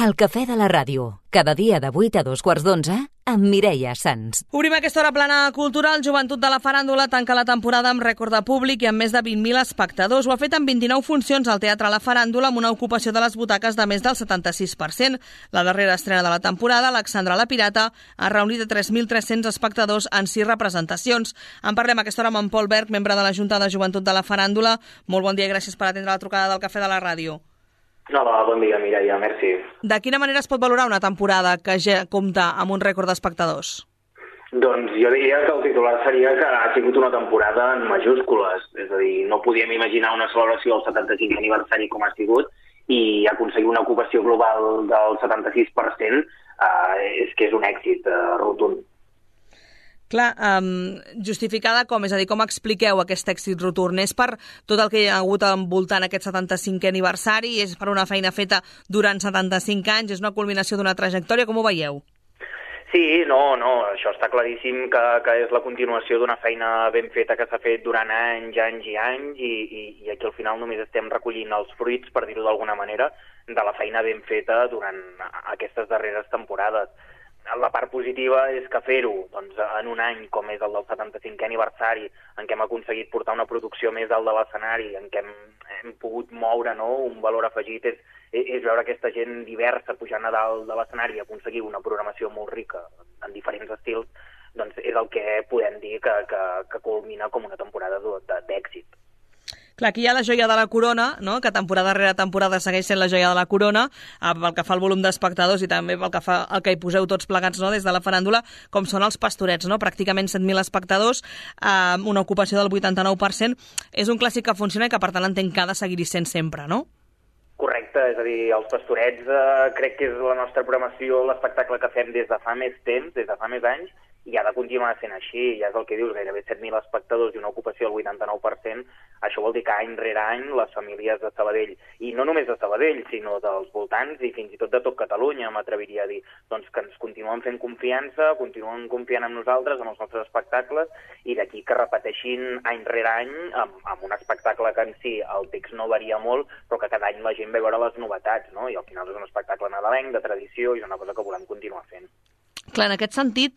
El cafè de la ràdio, cada dia de 8 a 2:15, amb Mireia Sans. Obrim aquesta hora plana cultural. Joventut de la Faràndula tanca la temporada amb rècord de públic i amb més de 20.000 espectadors. Ho ha fet amb 29 funcions al Teatre La Faràndula, amb una ocupació de les butaques de més del 76%. La darrera estrena de la temporada, Alexandra la Pirata, ha reunit a 3.300 espectadors en 6 representacions. En parlem a aquesta hora amb en Pol Berg, membre de la Junta de Joventut de la Faràndula. Molt bon dia i gràcies per atendre la trucada del Cafè de la Ràdio. Hola, bon dia, Mireia, merci. De quina manera es pot valorar una temporada que ja compta amb un rècord d'espectadors? Doncs jo diria que el titular seria que ha sigut una temporada en majúscules. És a dir, no podíem imaginar una celebració del 75è aniversari com ha sigut i aconseguir una ocupació global del 76% és que és un èxit rotund. Clar, justificada com? És a dir, com expliqueu aquest èxit rotund? És per tot el que hi ha hagut envoltant aquest 75è aniversari? És per una feina feta durant 75 anys? És una culminació d'una trajectòria? Com ho veieu? Sí, no, això està claríssim que és la continuació d'una feina ben feta que s'ha fet durant anys i aquí al final només estem recollint els fruits, per dir-ho d'alguna manera, de la feina ben feta durant aquestes darreres temporades. La part positiva és que fer-ho doncs, en un any com és el del 75è aniversari, en què hem aconseguit portar una producció més dalt de l'escenari, en què hem pogut moure un valor afegit, és veure aquesta gent diversa pujant a dalt de l'escenari i aconseguir una programació molt rica en diferents estils, doncs és el que podem dir que culmina com una temporada d'èxit. Clar, aquí hi ha la joia de la corona, no? Que temporada rere temporada segueix sent la joia de la corona, pel que fa al volum d'espectadors i també pel que fa al que hi poseu tots plegats, no? Des de la Faràndula, com són els Pastorets, no? Pràcticament 7.000 espectadors, una ocupació del 89%. És un clàssic que funciona i que, per tant, entenc que ha de seguir-hi sent sempre, no? Correcte, és a dir, els Pastorets crec que és la nostra programació, l'espectacle que fem des de fa més temps, des de fa més anys, i ha de continuar sent així. Ja és el que dius, gairebé 7.000 espectadors i una ocupació del 89%, això vol dir que any rere any les famílies de Sabadell, i no només de Sabadell, sinó dels voltants i fins i tot de tot Catalunya, m'atreviria a dir, doncs que ens continuen fent confiança, continuen confiant en nosaltres, en els nostres espectacles, i d'aquí que repeteixin any rere any amb un espectacle que en si el text no varia molt, però que cada any la gent ve a veure les novetats, no? I al final és un espectacle nadalenc, de tradició, i és una cosa que volem continuar fent. Clar, en aquest sentit,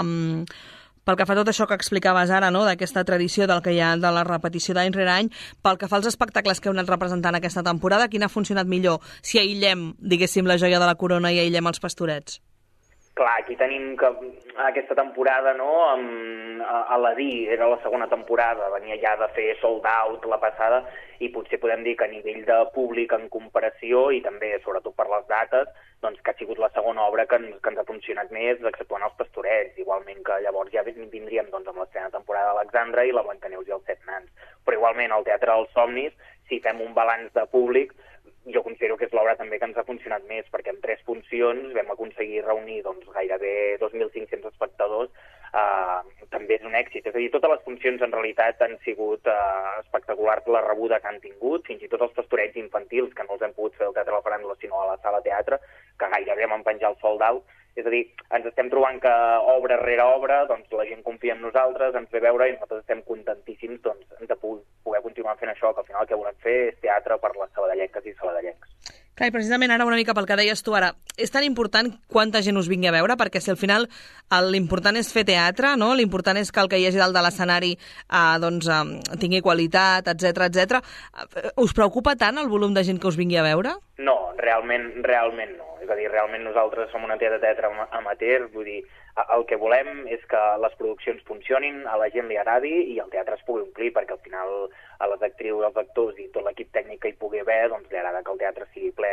pel que fa a tot això que explicaves ara, no? D'aquesta tradició del que hi ha de la repetició d'any rere any, pel que fa als espectacles que heu anat representant aquesta temporada, quin ha funcionat millor? Si aïllem, diguéssim, la joia de la corona i aïllem els Pastorets? Clar, aquí tenim que aquesta temporada, no, Aladí era la segona temporada, venia ja de fer sold out la passada, i potser podem dir que a nivell de públic en comparació, i també sobretot per les dates, doncs que ha sigut la segona obra que ens ha funcionat més, exceptuant els Pastorets, igualment que llavors ja vindríem doncs, amb l'estrena temporada d'Alexandra i la Blancaneus i els 7 nans. Però igualment al Teatre dels Somnis, si fem un balanç de públic, jo considero que és l'obra també que ens ha funcionat més, perquè en 3 funcions vam aconseguir reunir doncs, gairebé 2.500 espectadors. També és un èxit. És a dir, totes les funcions en realitat han sigut espectaculars la rebuda que han tingut, fins i tot els Pastorets infantils, que no els hem pogut fer al Teatre de la Faràndula, sinó a la Sala Teatre, que gairebé van penjar el sold out. És a dir, ens estem trobant que obra rere obra doncs, la gent confia en nosaltres, ens ve a veure i nosaltres estem contentíssims doncs, de poder continuar fent això, que al final el que volem fer és teatre per les sabadellenques i sabadellencs. Clar, i precisament ara una mica pel que deies tu ara, és tan important quanta gent us vingui a veure, perquè si al final l'important és fer teatre, no? L'important és que el que hi hagi dalt de l'escenari tingui qualitat, etc. Us preocupa tant el volum de gent que us vingui a veure? No, realment no. És a dir, realment nosaltres som una entitat de teatre amateur, vull dir, el que volem és que les produccions funcionin, a la gent li agradi i el teatre es pugui omplir, perquè al final a les actrius, als actors i tot l'equip tècnic que hi pugui haver, doncs li agrada que el teatre sigui ple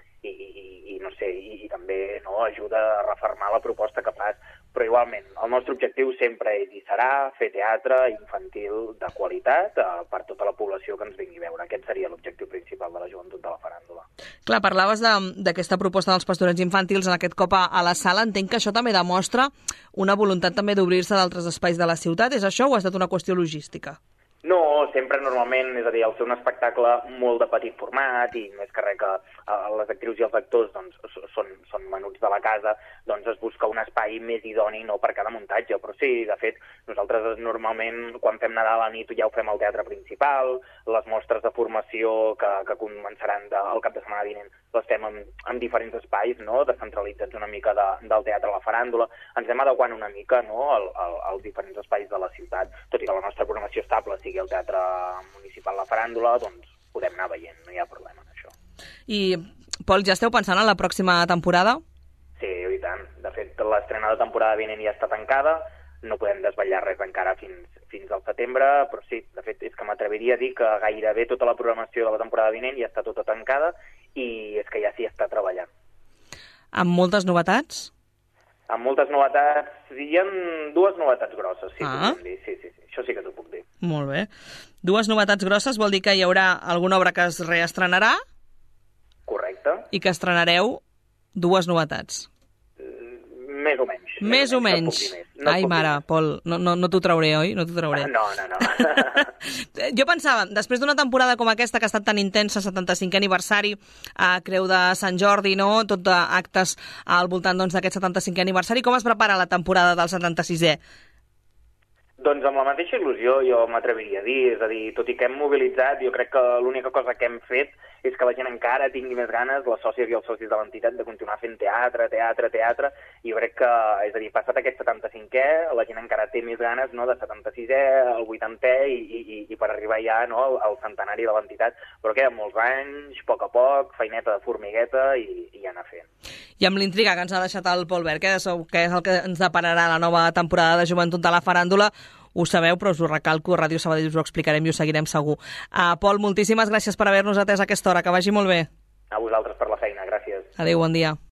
i no sé, i també ajuda a refermar la proposta que fas. Però igualment, el nostre objectiu sempre és i serà fer teatre infantil de qualitat per tota la població que ens vingui a veure. Aquest seria l'objectiu principal de la Joventut de la Faràndula. Clar, parlaves d'aquesta proposta dels Pastorets infantils en aquest cop a la sala. Entenc que això també demostra una voluntat també d'obrir-se d'altres espais de la ciutat. És això o ha estat una qüestió logística? No, sempre normalment, és a dir, al ser un espectacle molt de petit format i més que res que les actrius i els actors doncs, són menuts de la casa, doncs es busca un espai més idoni no per cada muntatge, però sí, de fet, nosaltres nosaltres normalment, quan fem Nadal a nit, ja ho fem al teatre principal, les mostres de formació que començaran el cap de setmana vinent les fem en diferents espais, no?, descentralitzats una mica del teatre a la faràndula. Ens anem adequant una mica, no?, als diferents espais de la ciutat, tot i que la nostra programació estable sigui el teatre municipal La Faràndula, doncs podem anar veient, no hi ha problema en això. I, Pol, ja esteu pensant en la pròxima temporada? Sí, i tant. De fet, l'estrena de temporada vinent ja està tancada, no podem desvetllar res encara fins al setembre, però sí, de fet, és que m'atreviria a dir que gairebé tota la programació de la temporada vinent ja està tota tancada i és que ja s'hi està treballant. Amb moltes novetats? Amb moltes novetats, hi ha 2 novetats grosses, sí, podem dir. Sí, això sí que t'ho puc dir. Molt bé. 2 novetats grosses vol dir que hi haurà alguna obra que es reestrenarà? Correcte. I que estrenareu 2 novetats? Més o menys. Més o menys. Ai, mare, Pol, no t'ho trauré, oi? No t'ho trauré. No. Jo pensava, després d'una temporada com aquesta, que ha estat tan intensa, 75è aniversari, Creu de Sant Jordi, no?, tot d'actes al voltant d'aquest 75è aniversari, com es prepara la temporada del 76è? Doncs amb la mateixa il·lusió, jo m'atreviria a dir. És a dir, tot i que hem mobilitzat, jo crec que l'única cosa que hem fet és que la gent encara tingui més ganes, les sòcies i els socis de l'entitat, de continuar fent teatre. I jo crec que, és a dir, passat aquest 75è, la gent encara té més ganes, no?, de 76è, el 80è i per arribar ja, no?, al centenari de l'entitat. Però queden molts anys, a poc, feineta de formigueta i anar fent. I amb l'intriga que ens ha deixat el Pol Verd, què és el que ens depararà la nova temporada de Joventut de la Faràndula, ho sabeu, però us ho recalco, a Ràdio Sabadell us ho explicarem i ho seguirem segur. Pol, moltíssimes gràcies per haver-nos atès a aquesta hora, que vagi molt bé. A vosaltres per la feina, gràcies. Adéu, bon dia.